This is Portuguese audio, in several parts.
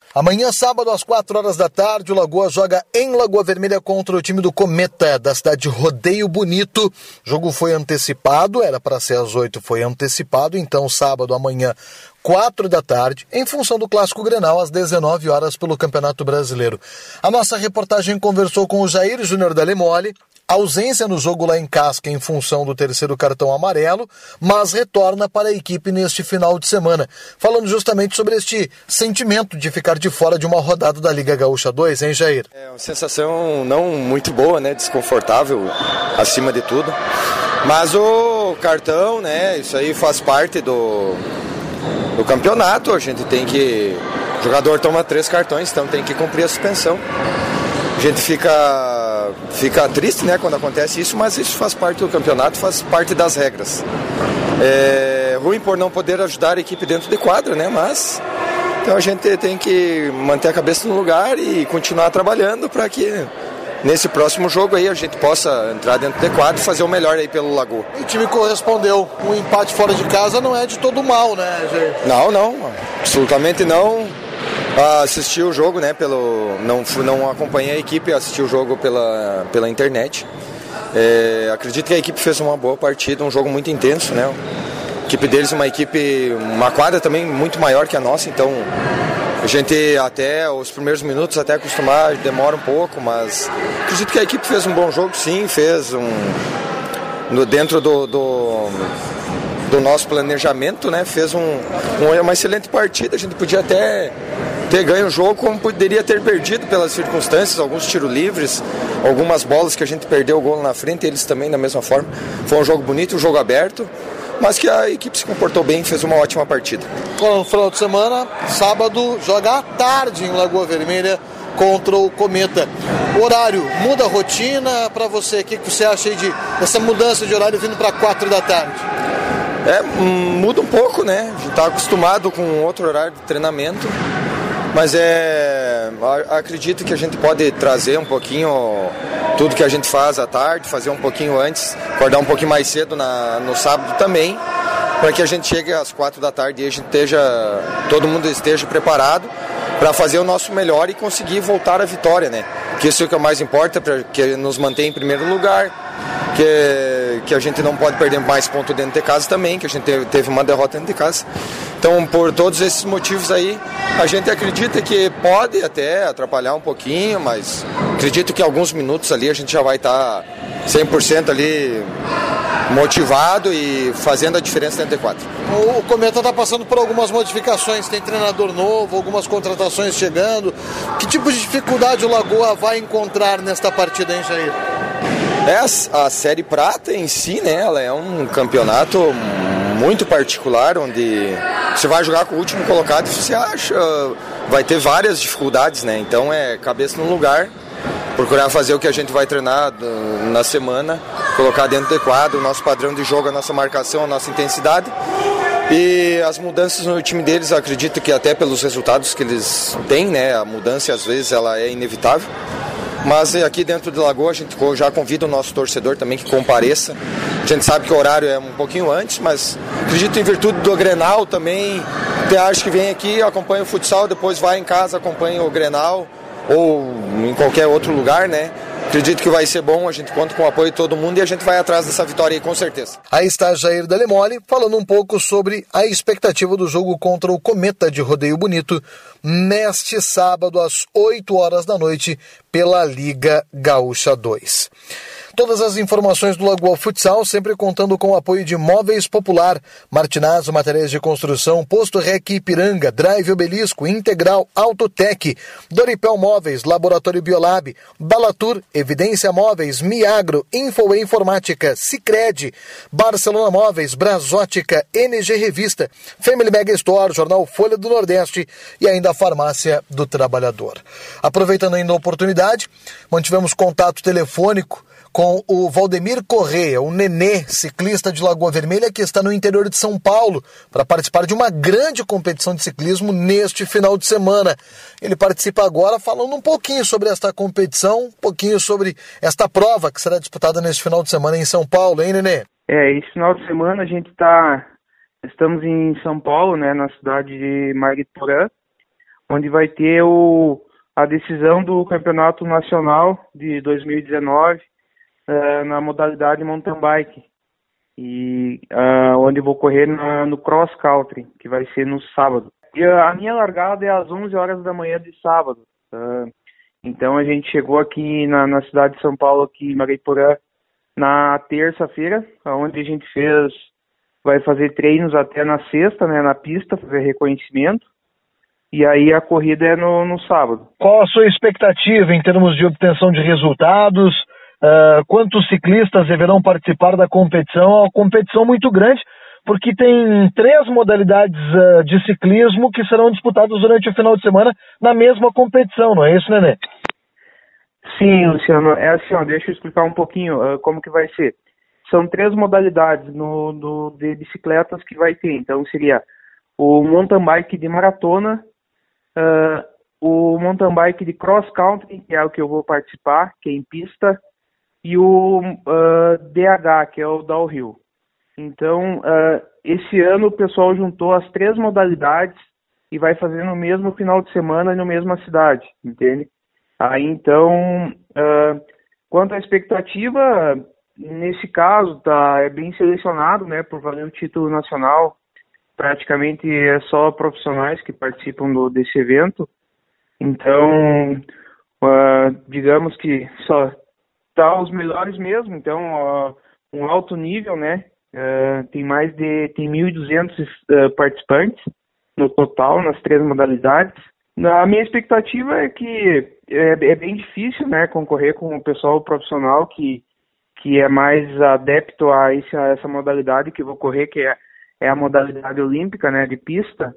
Amanhã, sábado, às 4 horas da tarde, o Lagoa joga em Lagoa Vermelha contra o time do Cometa, da cidade de Rodeio Bonito. O jogo foi antecipado, era para ser às 8, foi antecipado, então sábado, amanhã, 4 da tarde, em função do Clássico Grenal, às 19 horas, pelo Campeonato Brasileiro. A nossa reportagem conversou com o Jair Júnior da Lemole, ausência no jogo lá em Casca em função do terceiro cartão amarelo, mas retorna para a equipe neste final de semana, falando justamente sobre este sentimento de ficar de fora de uma rodada da Liga Gaúcha 2, hein, Jair? É uma sensação não muito boa, né, desconfortável acima de tudo, mas o cartão, né, isso aí faz parte do campeonato. A gente tem que, o jogador toma 3 cartões, então tem que cumprir a suspensão. A gente fica triste, né, quando acontece isso, mas isso faz parte do campeonato, faz parte das regras. É ruim por não poder ajudar a equipe dentro de quadra, né, mas então a gente tem que manter a cabeça no lugar e continuar trabalhando para que nesse próximo jogo aí a gente possa entrar dentro de quadra e fazer o melhor aí pelo Lagoa. O time correspondeu, um empate fora de casa não é de todo mal, né, Jair? Não, absolutamente não. Assisti o jogo, né, não acompanhei a equipe, assisti o jogo pela internet. Acredito que a equipe fez uma boa partida, um jogo muito intenso, né. A equipe deles uma quadra também muito maior que a nossa, então a gente até os primeiros minutos até acostumar demora um pouco, mas acredito que a equipe fez um bom jogo, sim, dentro do nosso planejamento, né, fez uma excelente partida. A gente podia até ter ganho o jogo, como poderia ter perdido pelas circunstâncias, alguns tiros livres, algumas bolas que a gente perdeu o gol na frente, eles também da mesma forma. Foi um jogo bonito, um jogo aberto, mas que a equipe se comportou bem e fez uma ótima partida. No final de semana, sábado, joga à tarde em Lagoa Vermelha contra o Cometa. O horário muda a rotina para você? O que você acha aí dessa mudança de horário vindo para 4 da tarde? Muda um pouco, né? A gente está acostumado com outro horário de treinamento, mas acredito que a gente pode trazer um pouquinho tudo que a gente faz à tarde, fazer um pouquinho antes, acordar um pouquinho mais cedo no sábado também, para que a gente chegue às 4 da tarde e todo mundo esteja preparado para fazer o nosso melhor e conseguir voltar à vitória, né? Que isso é o que mais importa, para que nos mantenha em primeiro lugar, que a gente não pode perder mais pontos dentro de casa também, que a gente teve uma derrota dentro de casa. Então, por todos esses motivos aí, a gente acredita que pode até atrapalhar um pouquinho, mas acredito que em alguns minutos ali a gente já vai estar 100% ali motivado e fazendo a diferença dentro de quadra. O Cometa está passando por algumas modificações, tem treinador novo, algumas contratações chegando. Que tipo de dificuldade o Lagoa vai encontrar nesta partida, hein, Jair? A Série Prata em si, né, ela é um campeonato muito particular, onde você vai jogar com o último colocado e você vai ter várias dificuldades, né? Então é cabeça no lugar, procurar fazer o que a gente vai treinar na semana, colocar dentro de quadro o nosso padrão de jogo, a nossa marcação, a nossa intensidade. E as mudanças no time deles, acredito que até pelos resultados que eles têm, né, a mudança às vezes ela é inevitável. Mas aqui dentro de Lagoa a gente já convida o nosso torcedor também que compareça. A gente sabe que o horário é um pouquinho antes, mas acredito em virtude do Grenal também. Acho que vem aqui, acompanha o futsal, depois vai em casa, acompanha o Grenal ou em qualquer outro lugar, né? Acredito que vai ser bom, a gente conta com o apoio de todo mundo e a gente vai atrás dessa vitória aí, com certeza. Aí está Jair da Lemole falando um pouco sobre a expectativa do jogo contra o Cometa de Rodeio Bonito neste sábado às 8 horas da noite pela Liga Gaúcha 2. Todas as informações do Lagoa Futsal sempre contando com o apoio de Móveis Popular, Martinazzo Materiais de Construção, Posto Rec Ipiranga, Drive Obelisco, Integral, Autotec, Doripel Móveis, Laboratório Biolab, Balatur, Evidência Móveis, Miagro, Info e Informática, Sicredi, Barcelona Móveis, Brasótica, NG Revista, Family Mega Store, Jornal Folha do Nordeste e ainda a Farmácia do Trabalhador. Aproveitando ainda a oportunidade, mantivemos contato telefônico com o Valdemir Correia, o Nenê, ciclista de Lagoa Vermelha, que está no interior de São Paulo para participar de uma grande competição de ciclismo neste final de semana. Ele participa agora falando um pouquinho sobre esta competição, um pouquinho sobre esta prova que será disputada neste final de semana em São Paulo, hein, Nenê? Esse final de semana estamos em São Paulo, né, na cidade de Mariporã, onde vai ter a decisão do Campeonato Nacional de 2019 na modalidade mountain bike, e onde eu vou correr no cross country, que vai ser no sábado. E a minha largada é às 11 horas da manhã de sábado. Então a gente chegou aqui na cidade de São Paulo, aqui em Mariporã, na terça-feira, onde a gente vai fazer treinos até na sexta, né, na pista, fazer reconhecimento, e aí a corrida é no sábado. Qual a sua expectativa em termos de obtenção de resultados? Quantos ciclistas deverão participar da competição? É uma competição muito grande, porque tem 3 modalidades de ciclismo que serão disputadas durante o final de semana na mesma competição, não é isso, Nenê? Sim, Luciano, é assim, deixa eu explicar um pouquinho como que vai ser. São 3 modalidades de bicicletas que vai ter, então seria o mountain bike de maratona, o mountain bike de cross country, que é o que eu vou participar, que é em pista, e o DH, que é o downhill. Então, esse ano o pessoal juntou as 3 modalidades e vai fazer no mesmo final de semana e na mesma cidade, entende? Aí, então, quanto à expectativa, nesse caso, é bem selecionado, né, por valer o título nacional. Praticamente é só profissionais que participam desse evento. Então, digamos que só tá os melhores mesmo. Então, um alto nível, né? Tem 1.200 participantes no total, nas 3 modalidades. A minha expectativa é que é bem difícil, né, concorrer com o pessoal profissional que é mais adepto a essa modalidade que eu vou correr, que é a modalidade olímpica, né, de pista.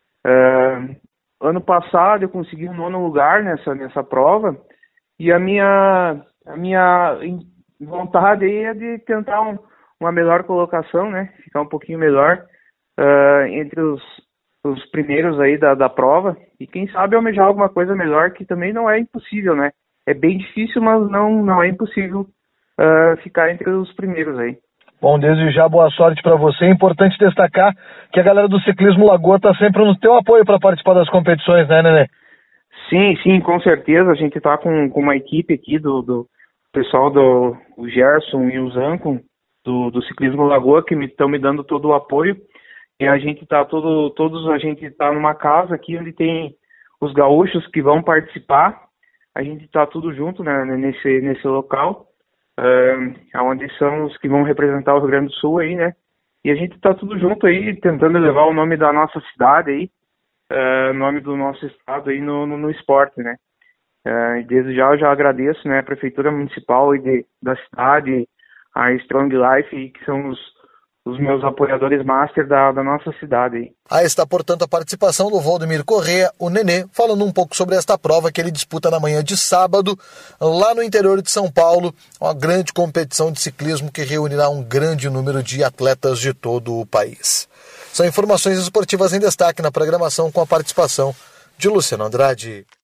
Ano passado eu consegui o 9º lugar nessa prova, e a minha vontade aí é de tentar uma melhor colocação, né, ficar um pouquinho melhor entre os primeiros aí da prova, e quem sabe almejar alguma coisa melhor, que também não é impossível, né? É bem difícil, mas não é impossível ficar entre os primeiros aí. Bom, desde já boa sorte para você. É importante destacar que a galera do Ciclismo Lagoa está sempre no teu apoio para participar das competições, né, Nenê? Sim, com certeza. A gente está com uma equipe aqui do pessoal o Gerson e o Zancon do Ciclismo Lagoa, que estão me dando todo o apoio. E a gente tá a gente tá numa casa aqui onde tem os gaúchos que vão participar. A gente tá tudo junto, né, nesse local, onde são os que vão representar o Rio Grande do Sul aí, né? E a gente tá tudo junto aí, tentando levar o nome da nossa cidade aí, o nome do nosso estado aí no esporte, né? E desde já eu já agradeço, né, a Prefeitura Municipal aí da cidade, a Strong Life, que são os meus apoiadores master da nossa cidade aí. Aí está, portanto, a participação do Valdemir Corrêa, o Nenê, falando um pouco sobre esta prova que ele disputa na manhã de sábado, lá no interior de São Paulo, uma grande competição de ciclismo que reunirá um grande número de atletas de todo o país. São informações esportivas em destaque na programação, com a participação de Luciano Andrade.